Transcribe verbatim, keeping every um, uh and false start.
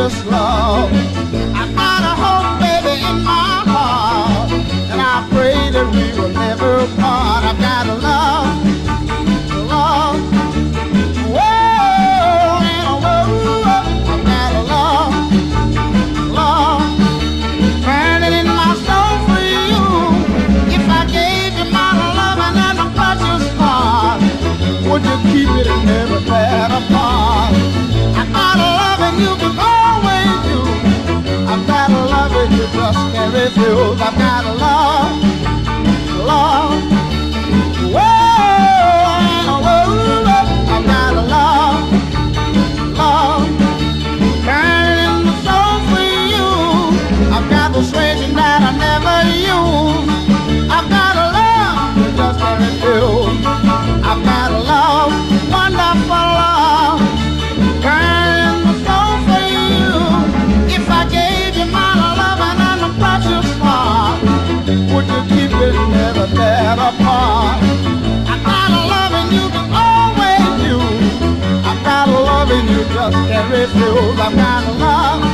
precious love. I got a hope, baby, in my heart, and I pray that we will never part. I've got a love, love, whoa, and a whoa. I've got a love, love, burning in my soul for you. If I gave you my love and my precious heart, would you keep it and never tear apart? I've got a love and you can always do. I've got a love and you just can't refuse. I've got a love, love, whoa, and a whoa. I've got a love, love, burning in the soul for you. I've got the strength that I never use. I've got a love you just can't refuse. I've got a love, wonderful love, burning the soul for you. If I gave you my love and a precious heart, would you keep it and never tear apart? I've got a love and you can always use. I've got a love and you just can't refuse. I've got a love,